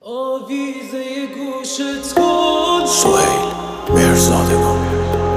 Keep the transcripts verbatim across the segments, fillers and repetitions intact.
آویزه گوشت کن سهیل مرزادگان.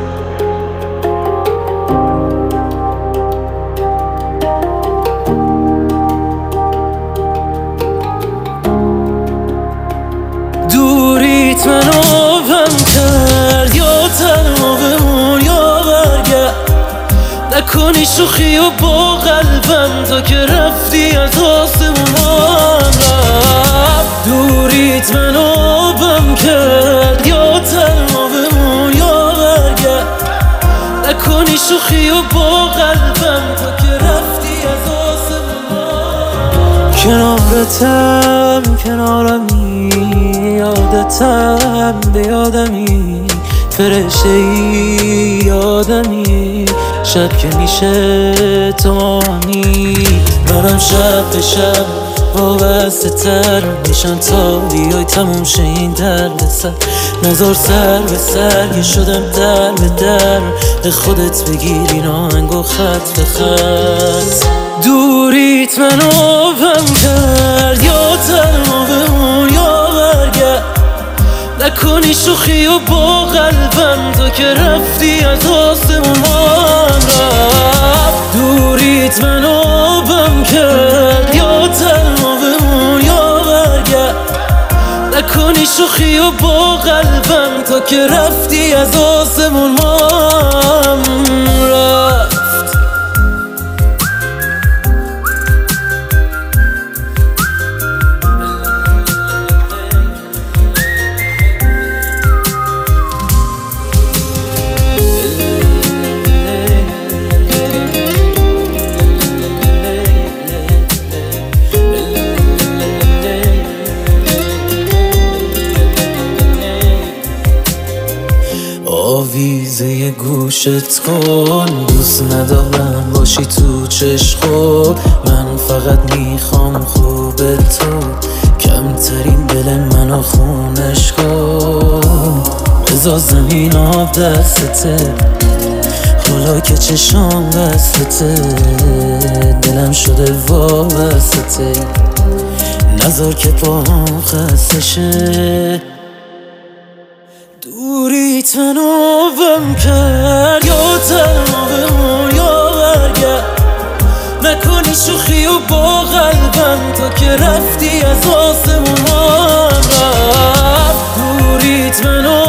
دوریت منو غم کرد، یا تنها بمون یا برگرد. نکنی شوخی و با قلبم تا که رفتی از آسمون رفت. دوریت منو غم کرد، یا تنها بمون یا برگرد. نکنی شوخی و با قلبم تا که رفتی از آسمون. کنارتم کنارمی، یادتم به یادمی، فرشته ای یادمی. شب که میشه تو آنی، منم شب به شب وابسته تر میشم تا بیای تموم شه این درد سر. نزار سر به سر که شدم در به در، به خودت بگیر این آهنگ و خط به خط. دوریت منو غم کرد، یا تنها بمون یا برگرد. نکنی شوخی و با قلبم تا که رفتی از آسمون رفت. دوریت منو غم کرد، یا تنها بمون یا برگرد. نکنی شوخی و با قلبم تا که رفتی از آسمون رفت. آویزه گوشت کن، دوست ندارم باشی تو چشم. من فقط میخوام خوب تو، کمترین دل منو خونش کن. بذار زمین آب دستته، حالا که چشام بستته. دلم شده وابسته، نذار که پاهم خسته شه. دوریت منو غم کرد، یا تنها بمون یا برگرد. نکنی شوخی و با قلبم تا که رفتی از آسمون رفت. دوریت منو